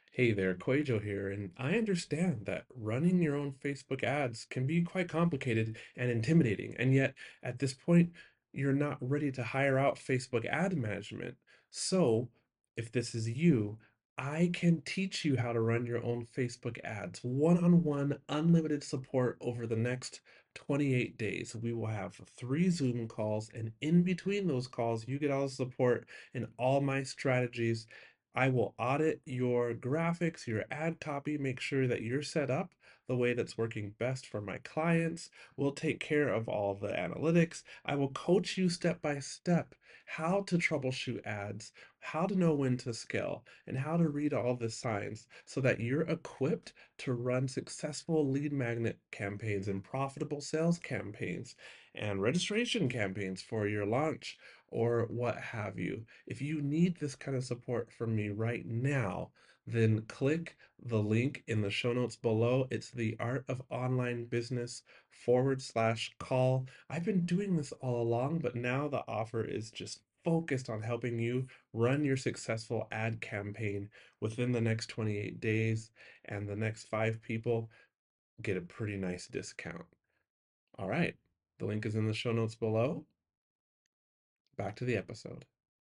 Hey there, Quajo here, and I understand that running your own Facebook ads can be quite complicated and intimidating, and yet at this point, you're not ready to hire out Facebook ad management. So, if this is you, I can teach you how to run your own Facebook ads, one-on-one, unlimited support over the next 28 days. We will have 3 Zoom calls, and in between those calls, you get all the support and all my strategies. I will audit your graphics, your ad copy, make sure that you're set up the way that's working best for my clients. We'll take care of all the analytics. I will coach you step by step how to troubleshoot ads, how to know when to scale, and how to read all the signs so that you're equipped to run successful lead magnet campaigns and profitable sales campaigns and registration campaigns for your launch or what have you. If you need this kind of support from me right now, then click the link in the show notes below. It's the Art of Online Business /call. I've been doing this all along, but now the offer is just focused on helping you run your successful ad campaign within the next 28 days, and the next 5 people get a pretty nice discount. All right, the link is in the show notes below. Back to the episode.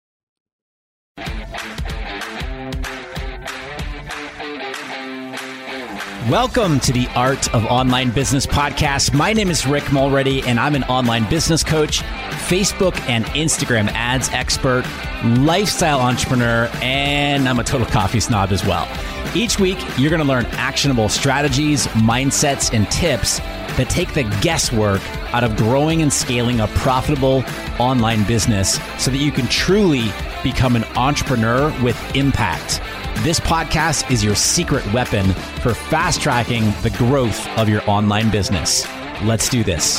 Welcome to the Art of Online Business podcast. My name is Rick Mulready, and I'm an online business coach, Facebook and Instagram ads expert, lifestyle entrepreneur, and I'm a total coffee snob as well. Each week, you're going to learn actionable strategies, mindsets, and tips that take the guesswork out of growing and scaling a profitable online business so that you can truly become an entrepreneur with impact. This podcast is your secret weapon for fast tracking the growth of your online business. Let's do this.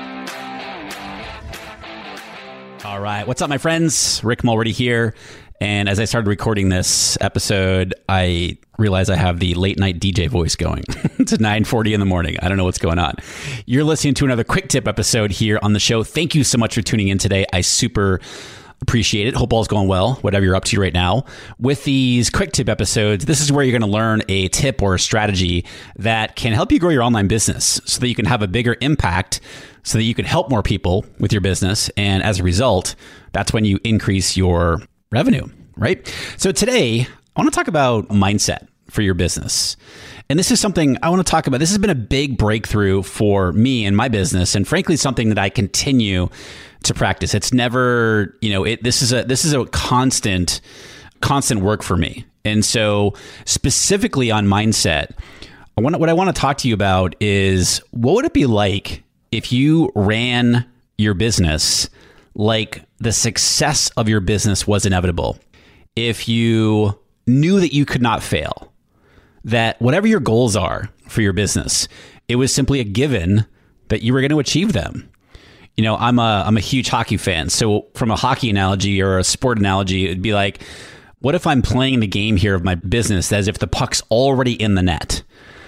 All right. What's up, my friends? Rick Mulready here. And as I started recording this episode, I realized I have the late night DJ voice going. It's 9:40 in the morning. I don't know what's going on. You're listening to another quick tip episode here on the show. Thank you so much for tuning in today. I super appreciate it. Hope all's going well, whatever you're up to right now. With these quick tip episodes, this is where you're going to learn a tip or a strategy that can help you grow your online business so that you can have a bigger impact, so that you can help more people with your business. And as a result, that's when you increase your revenue, right? So today, I want to talk about mindset for your business. And this is something I want to talk about. This has been a big breakthrough for me and my business, and frankly, something that I continue to practice. It's never, this is a constant work for me. And so specifically on mindset, what I want to talk to you about is what would it be like if you ran your business like the success of your business was inevitable? If you knew that you could not fail, that whatever your goals are for your business, it was simply a given that you were going to achieve them. I'm a huge hockey fan. So from a hockey analogy or a sport analogy, it'd be like, what if I'm playing the game here of my business as if the puck's already in the net?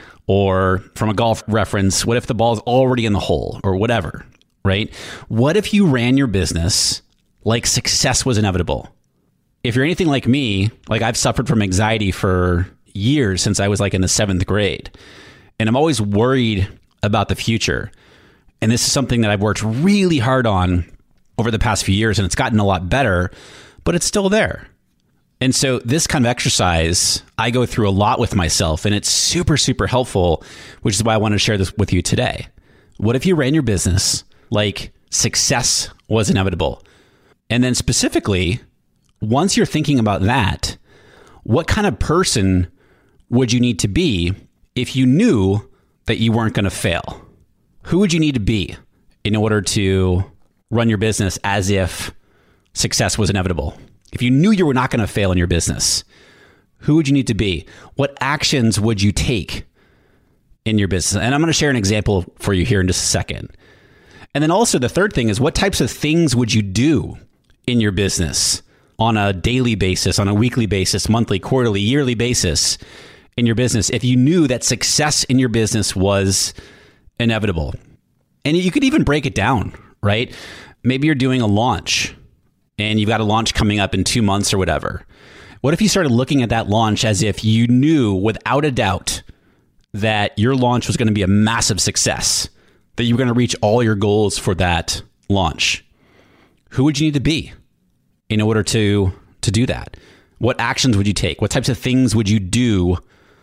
Or from a golf reference, what if the ball's already in the hole or whatever, right? What if you ran your business like success was inevitable? If you're anything like me, like I've suffered from anxiety for years since I was like in the 7th grade. And I'm always worried about the future. And this is something that I've worked really hard on over the past few years, and it's gotten a lot better, but it's still there. And so this kind of exercise, I go through a lot with myself, and it's super, super helpful, which is why I want to share this with you today. What if you ran your business like success was inevitable? And then specifically, once you're thinking about that, what kind of person would you need to be if you knew that you weren't going to fail? Who would you need to be in order to run your business as if success was inevitable? If you knew you were not going to fail in your business, who would you need to be? What actions would you take in your business? And I'm going to share an example for you here in just a second. And then also the third thing is, what types of things would you do in your business on a daily basis, on a weekly basis, monthly, quarterly, yearly basis in your business if you knew that success in your business was inevitable? And you could even break it down, right? Maybe you're doing a launch and you've got a launch coming up in 2 months or whatever. What if you started looking at that launch as if you knew without a doubt that your launch was going to be a massive success, that you were going to reach all your goals for that launch? Who would you need to be in order to do that? What actions would you take? What types of things would you do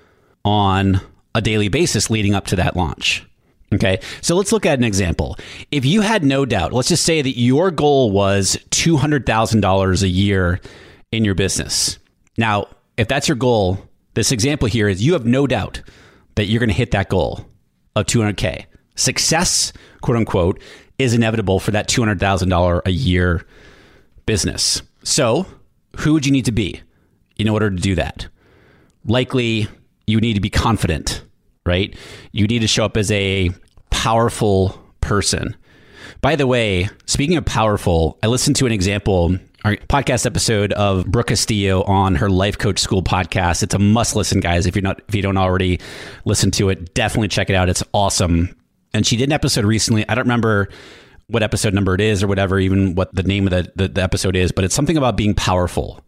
on a daily basis leading up to that launch? Okay, so let's look at an example. If you had no doubt, let's just say that your goal was $200,000 a year in your business. Now, if that's your goal, this example here is you have no doubt that you're going to hit that goal of 200K. Success, quote unquote, is inevitable for that $200,000 a year business. So who would you need to be in order to do that? Likely you need to be confident, right? You need to show up as a powerful person. By the way, speaking of powerful, I listened to an example, our podcast episode of Brooke Castillo on her Life Coach School podcast. It's a must listen, guys. If you don't already listen to it, definitely check it out. It's awesome. And she did an episode recently. I don't remember what episode number it is or whatever, even what the name of the episode is, but it's something about being powerful.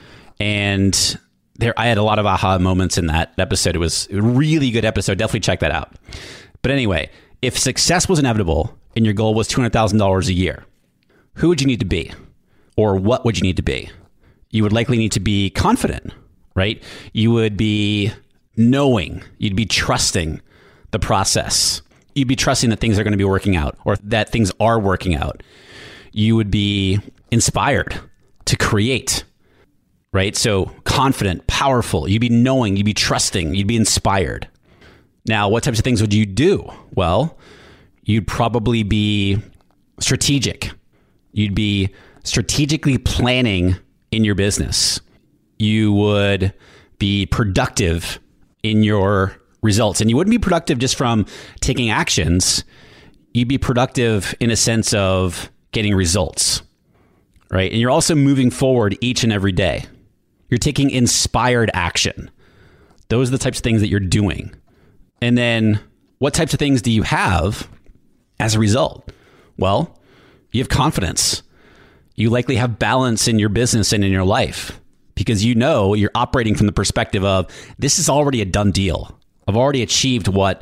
And I had a lot of aha moments in that episode. It was a really good episode. Definitely check that out. But anyway, if success was inevitable and your goal was $200,000 a year, who would you need to be? Or what would you need to be? You would likely need to be confident, right? You would be knowing, you'd be trusting the process. You'd be trusting that things are going to be working out or that things are working out. You would be inspired to create, right? So confident, powerful. You'd be knowing, you'd be trusting, you'd be inspired. Now, what types of things would you do? Well, you'd probably be strategic. You'd be strategically planning in your business. You would be productive in your results. And you wouldn't be productive just from taking actions. You'd be productive in a sense of getting results, right? And you're also moving forward each and every day. You're taking inspired action. Those are the types of things that you're doing. And then what types of things do you have as a result? Well, you have confidence. You likely have balance in your business and in your life because you know you're operating from the perspective of this is already a done deal. I've already achieved whatever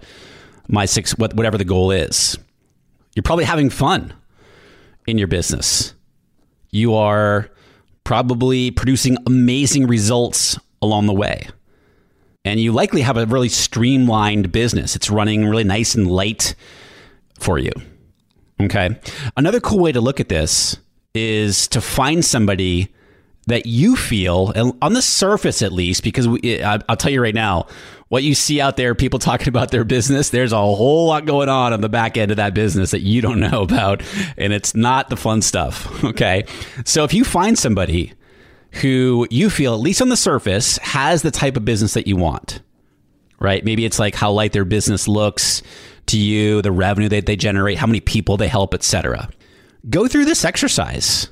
the goal is. You're probably having fun in your business. You are probably producing amazing results along the way. And you likely have a really streamlined business. It's running really nice and light for you. Okay. Another cool way to look at this is to find somebody that you feel, on the surface at least, because I'll tell you right now, what you see out there, people talking about their business, there's a whole lot going on the back end of that business that you don't know about, and it's not the fun stuff, okay? So if you find somebody who you feel, at least on the surface, has the type of business that you want, right? Maybe it's like how light their business looks to you, the revenue that they generate, how many people they help, etc. Go through this exercise.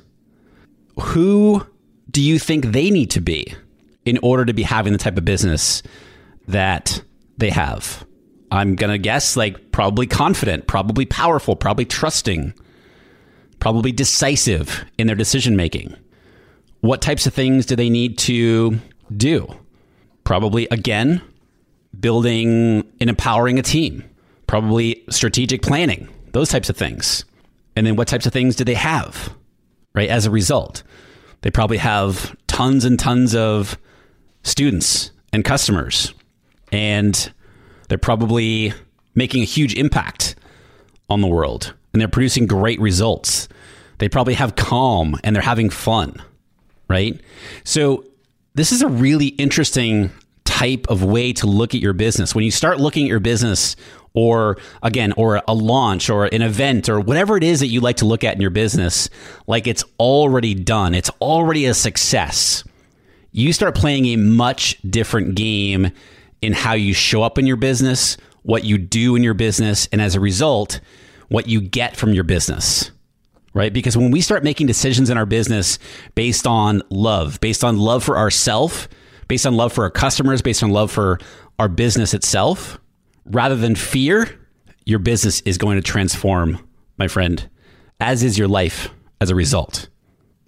Who do you think they need to be in order to be having the type of business that they have? I'm going to guess probably confident, probably powerful, probably trusting, probably decisive in their decision making. What types of things do they need to do? Probably, again, building and empowering a team, probably strategic planning, those types of things. And then what types of things do they have, right? As a result, they probably have tons and tons of students and customers, and they're probably making a huge impact on the world, and they're producing great results. They probably have calm and they're having fun, right? So this is a really interesting type of way to look at your business. When you start looking at your business or a launch or an event or whatever it is that you like to look at in your business, like it's already done, it's already a success, you start playing a much different game in how you show up in your business, what you do in your business, and as a result, what you get from your business, right? Because when we start making decisions in our business based on love for ourselves, based on love for our customers, based on love for our business itself, rather than fear, your business is going to transform, my friend, as is your life as a result.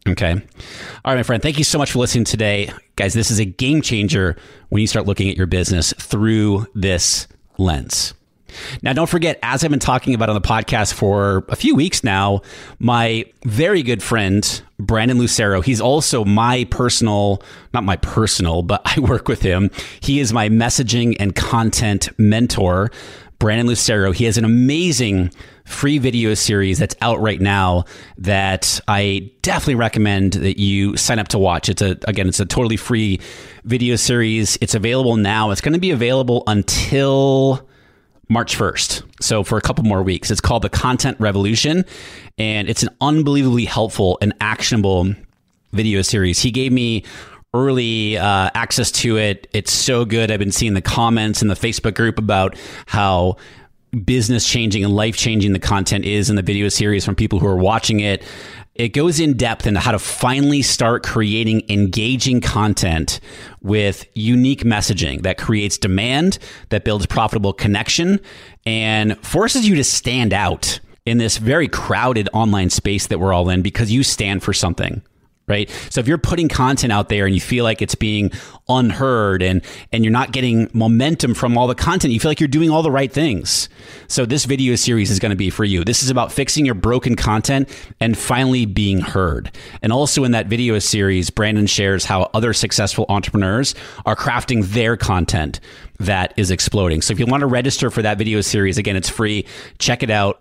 Okay. All right, my friend. Thank you so much for listening today. Guys, this is a game changer when you start looking at your business through this lens. Now, don't forget, as I've been talking about on the podcast for a few weeks now, my very good friend, Brandon Lucero, he's also my personal, not my personal, but I work with him. He is my messaging and content mentor. Brandon Lucero, he has an amazing free video series that's out right now that I definitely recommend that you sign up to watch. It's a totally free video series. It's available now. It's going to be available until March 1st. So for a couple more weeks. It's called The Content Revolution, and it's an unbelievably helpful and actionable video series. He gave me early access to it. It's so good. I've been seeing the comments in the Facebook group about how business changing and life changing the content is in the video series from people who are watching it. It goes in depth into how to finally start creating engaging content with unique messaging that creates demand, that builds profitable connection, and forces you to stand out in this very crowded online space that we're all in because you stand for something. Right. So if you're putting content out there and you feel like it's being unheard and you're not getting momentum from all the content, you feel like you're doing all the right things. So this video series is going to be for you. This is about fixing your broken content and finally being heard. And also in that video series, Brandon shares how other successful entrepreneurs are crafting their content that is exploding. So if you want to register for that video series, again, it's free. Check it out.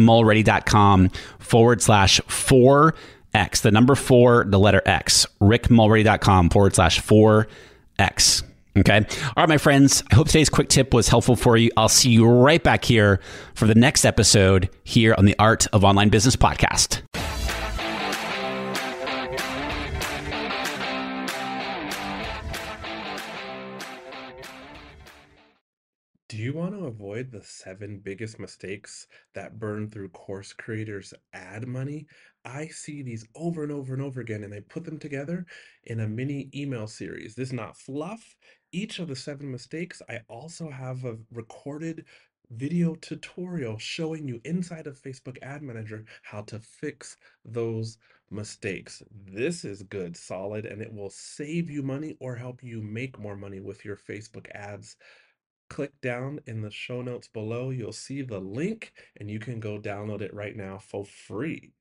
rickmulready.com/4X, the number 4, the letter X, rickmulready.com/4X. Okay. All right, my friends. I hope today's quick tip was helpful for you. I'll see you right back here for the next episode here on the Art of Online Business podcast. Do you want to avoid the 7 biggest mistakes that burn through course creators' ad money? I see these over and over and over again, and I put them together in a mini email series. This is not fluff. Each of the 7 mistakes, I also have a recorded video tutorial showing you inside of Facebook Ad Manager how to fix those mistakes. This is good, solid, and it will save you money or help you make more money with your Facebook ads. Click down in the show notes below. You'll see the link and you can go download it right now for free.